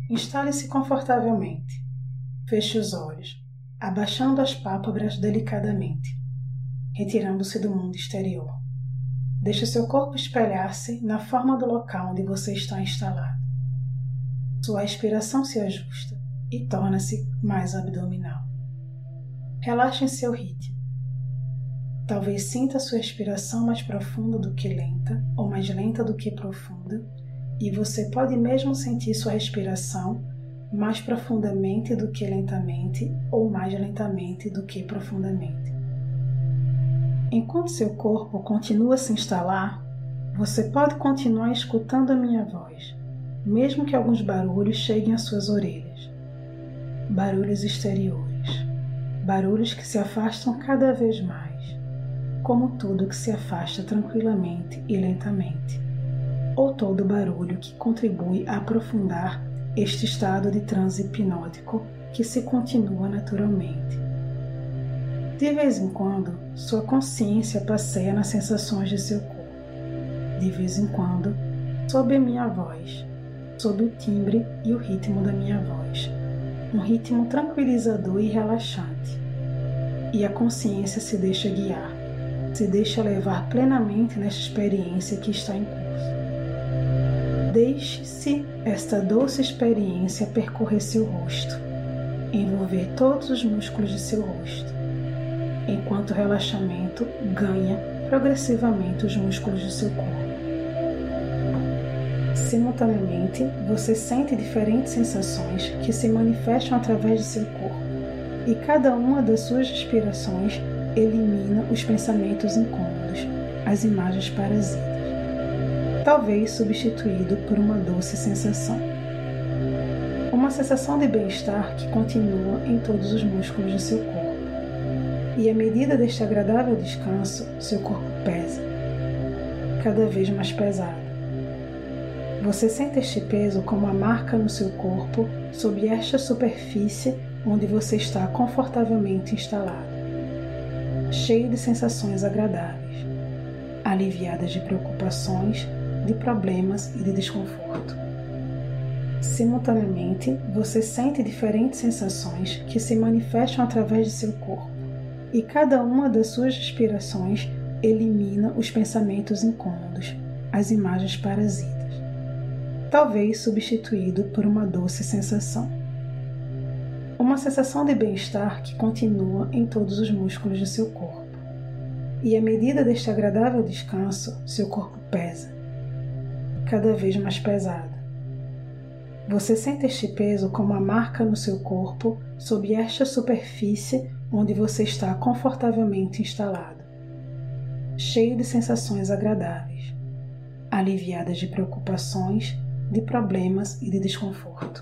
Instale-se confortavelmente. Feche os olhos, abaixando as pálpebras delicadamente, retirando-se do mundo exterior. Deixe seu corpo espelhar-se na forma do local onde você está instalado. Sua respiração se ajusta e torna-se mais abdominal. Relaxe em seu ritmo. Talvez sinta sua respiração mais profunda do que lenta, ou mais lenta do que profunda, e você pode mesmo sentir sua respiração mais profundamente do que lentamente, ou mais lentamente do que profundamente. Enquanto seu corpo continua a se instalar, você pode continuar escutando a minha voz, mesmo que alguns barulhos cheguem às suas orelhas. Barulhos exteriores, barulhos que se afastam cada vez mais, como tudo que se afasta tranquilamente e lentamente, ou todo barulho que contribui a aprofundar este estado de transe hipnótico que se continua naturalmente. De vez em quando, sua consciência passeia nas sensações de seu corpo. De vez em quando, sob a minha voz, sob o timbre e o ritmo da minha voz, um ritmo tranquilizador e relaxante. E a consciência se deixa guiar, se deixa levar plenamente nesta experiência que está em curso. Deixe-se esta doce experiência percorrer seu rosto, envolver todos os músculos de seu rosto, enquanto o relaxamento ganha progressivamente os músculos do seu corpo. Simultaneamente, você sente diferentes sensações que se manifestam através de seu corpo, e cada uma das suas respirações elimina os pensamentos incômodos, as imagens parasitas, talvez substituído por uma doce sensação. Uma sensação de bem-estar que continua em todos os músculos do seu corpo. E à medida deste agradável descanso, seu corpo pesa, cada vez mais pesado. Você sente este peso como uma marca no seu corpo sob esta superfície onde você está confortavelmente instalado, cheio de sensações agradáveis, aliviadas de preocupações, de problemas e de desconforto. Simultaneamente, você sente diferentes sensações que se manifestam através de seu corpo, e cada uma das suas respirações elimina os pensamentos incômodos, as imagens parasitas, talvez substituído por uma doce sensação. Uma sensação de bem-estar que continua em todos os músculos do seu corpo. E à medida deste agradável descanso, seu corpo pesa, cada vez mais pesado. Você sente este peso como uma marca no seu corpo sob esta superfície onde você está confortavelmente instalado, cheio de sensações agradáveis, aliviadas de preocupações, de problemas e de desconforto.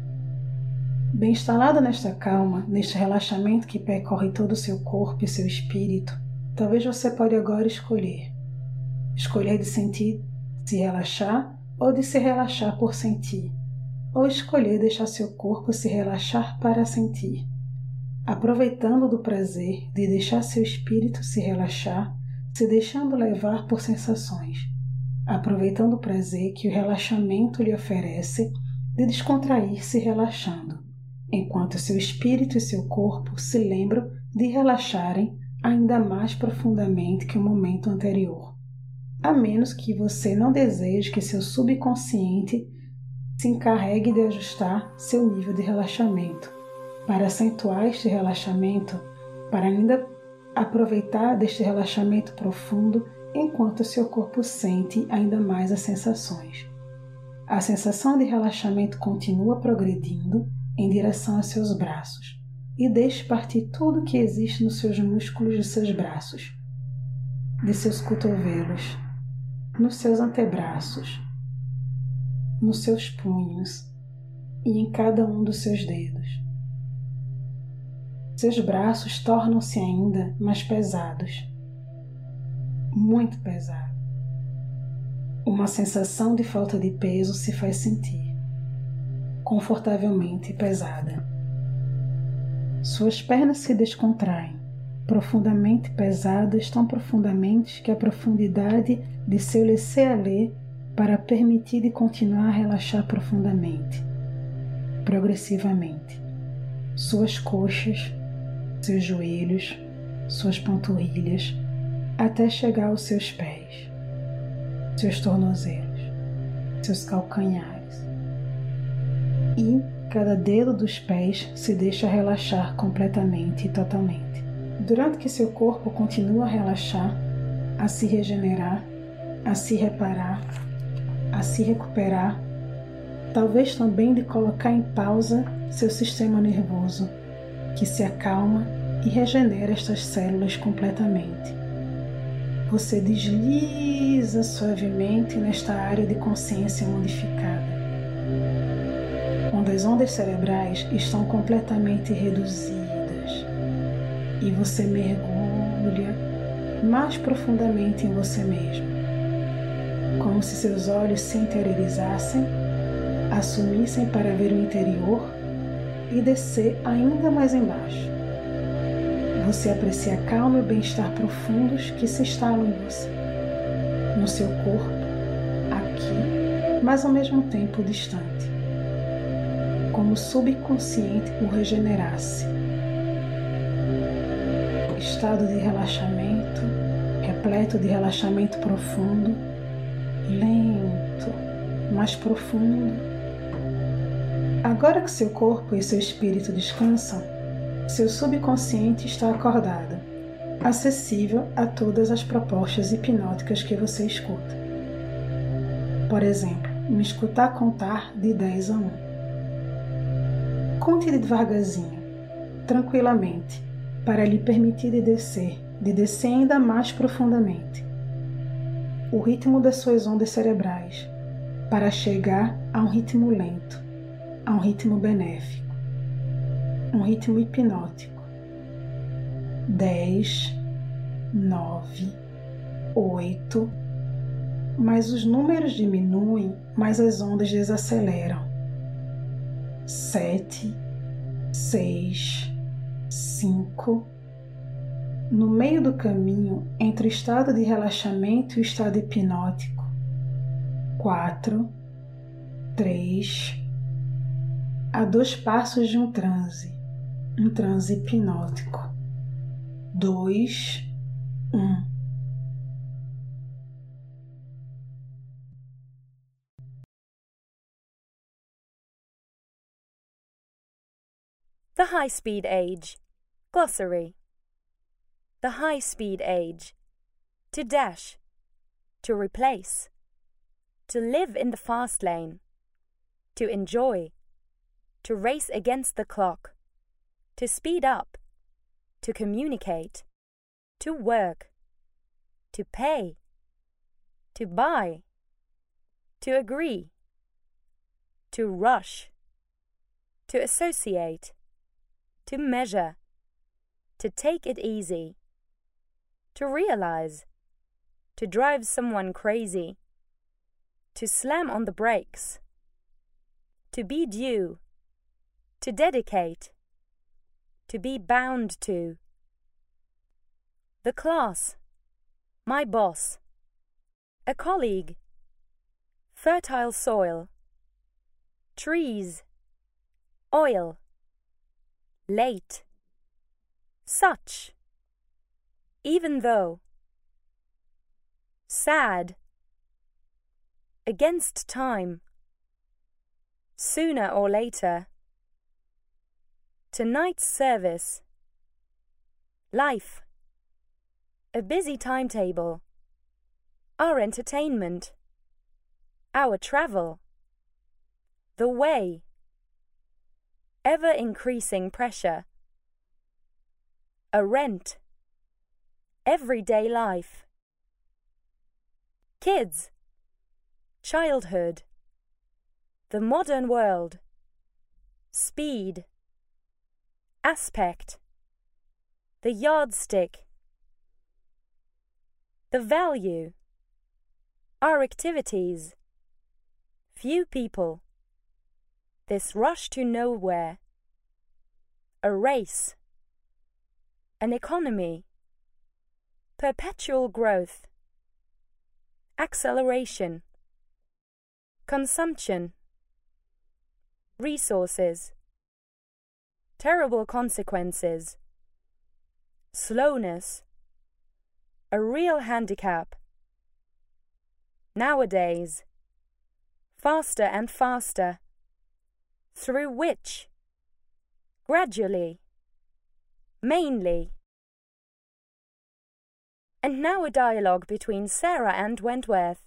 Bem instalado nesta calma, neste relaxamento que percorre todo o seu corpo e seu espírito, talvez você pode agora escolher de sentir, se relaxar ou de se relaxar por sentir, ou escolher deixar seu corpo se relaxar para sentir, aproveitando do prazer de deixar seu espírito se relaxar, se deixando levar por sensações, aproveitando o prazer que o relaxamento lhe oferece de descontrair-se relaxando, enquanto seu espírito e seu corpo se lembram de relaxarem ainda mais profundamente que o momento anterior, a menos que você não deseje que seu subconsciente se encarregue de ajustar seu nível de relaxamento, para acentuar este relaxamento, para ainda aproveitar deste relaxamento profundo enquanto seu corpo sente ainda mais as sensações. A sensação de relaxamento continua progredindo em direção aos seus braços e deixe partir tudo que existe nos seus músculos de seus braços, de seus cotovelos, nos seus antebraços, nos seus punhos e em cada um dos seus dedos. Seus braços tornam-se ainda mais pesados, muito pesados. Uma sensação de falta de peso se faz sentir, confortavelmente pesada. Suas pernas se descontraem, profundamente pesadas, tão profundamente que a profundidade de seu laisser-aller para permitir de continuar a relaxar profundamente. progressivamente suas coxas, seus joelhos, suas panturrilhas, até chegar aos seus pés, seus tornozelos, seus calcanhares. E cada dedo dos pés se deixa relaxar completamente e totalmente. Durante que seu corpo continua a relaxar, a se regenerar, a se reparar, a se recuperar, talvez também de colocar em pausa seu sistema nervoso, que se acalma e regenera estas células completamente. Você desliza suavemente nesta área de consciência modificada, onde as ondas cerebrais estão completamente reduzidas e você mergulha mais profundamente em você mesmo, como se seus olhos se interiorizassem, assumissem para ver o interior e descer ainda mais embaixo. Você aprecia a calma e o bem-estar profundos que se instalam em você, no seu corpo, aqui, mas ao mesmo tempo distante, como o subconsciente o regenerasse. Estado de relaxamento, repleto de relaxamento profundo, lento, mais profundo. Agora que seu corpo e seu espírito descansam, seu subconsciente está acordado, acessível a todas as propostas hipnóticas que você escuta. Por exemplo, me escutar contar de 10 a 1. Conte devagarzinho, tranquilamente, para lhe permitir de descer ainda mais profundamente. O ritmo das suas ondas cerebrais, para chegar a um ritmo lento, a um ritmo benéfico, um ritmo hipnótico. 10, 9, 8, mas os números diminuem, mas as ondas desaceleram. 7, 6, 5. No meio do caminho entre o estado de relaxamento e o estado hipnótico. 4, 3, a 2 passos de um transe hipnótico. 2, 1. The High-Speed Age. Glossary. The high-speed age. To dash. To replace. To live in the fast lane. To enjoy. To race against the clock. To speed up. To communicate. To work. To pay. To buy. To agree. To rush. To associate. To measure. To take it easy. To realize. To drive someone crazy. To slam on the brakes. To be due. To dedicate. To be bound to. The class. My boss. A colleague. Fertile soil. Trees. Oil. Late. Such. Even though. Sad. Against time. Sooner or later. Tonight's service. Life. A busy timetable. Our entertainment. Our travel. The way. Ever-increasing pressure. A rent. Everyday life. Kids. Childhood. The modern world. Speed. Aspect. The yardstick. The value. Our activities. Few people. This rush to nowhere. A race. An economy. Perpetual growth. Acceleration. Consumption. resources, terrible consequences, slowness, a real handicap, nowadays, faster and faster, through which, gradually, mainly. And now a dialogue between Sarah and Wentworth.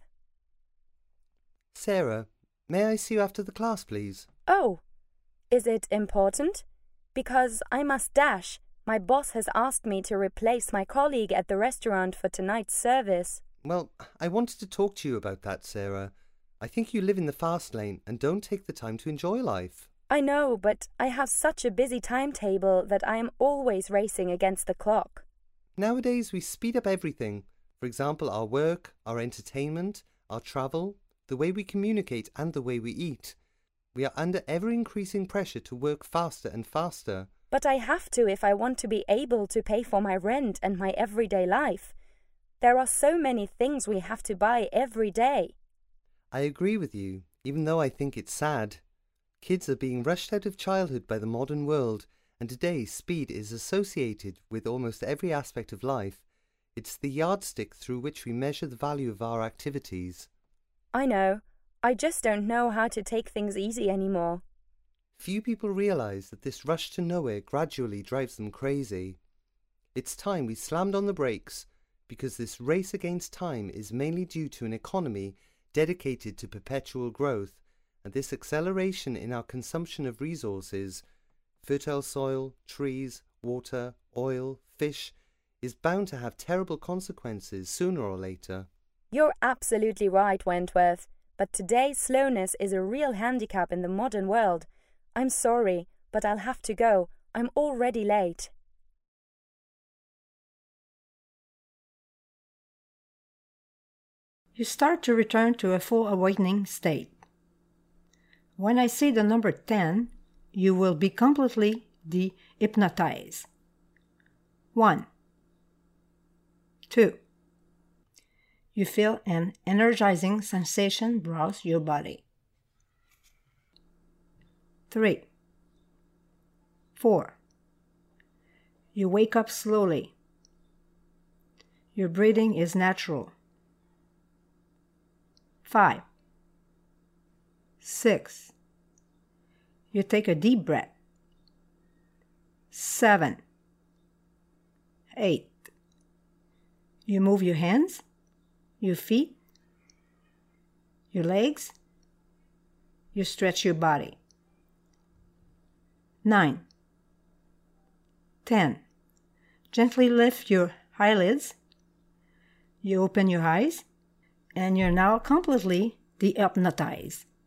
Sarah, may I see you after the class, please? Oh, is it important? Because I must dash. My boss has asked me to replace my colleague at the restaurant for tonight's service. Well, I wanted to talk to you about that, Sarah. I think you live in the fast lane and don't take the time to enjoy life. I know, but I have such a busy timetable that I am always racing against the clock. Nowadays, we speed up everything. For example, our work, our entertainment, our travel, the way we communicate and the way we eat. We are under ever-increasing pressure to work faster and faster. But I have to if I want to be able to pay for my rent and my everyday life. There are so many things we have to buy every day. I agree with you, even though I think it's sad. Kids are being rushed out of childhood by the modern world, and today speed is associated with almost every aspect of life. It's the yardstick through which we measure the value of our activities. I know. I just don't know how to take things easy anymore. Few people realize that this rush to nowhere gradually drives them crazy. It's time we slammed on the brakes, because this race against time is mainly due to an economy dedicated to perpetual growth, and this acceleration in our consumption of resources, fertile soil, trees, water, oil, fish, is bound to have terrible consequences sooner or later. You're absolutely right, Wentworth, but today's slowness is a real handicap in the modern world. I'm sorry, but I'll have to go. I'm already late. You start to return to a full awakening state. When I say the number 10, you will be completely de-hypnotized. 1, 2. You feel an energizing sensation browse your body. 3, 4. You wake up slowly. Your breathing is natural. 5, 6. You take a deep breath. 7, 8. You move your hands, your feet, your legs. You stretch your body. 9, 10. Gently lift your eyelids. You open your eyes, and you're now completely de-hypnotized.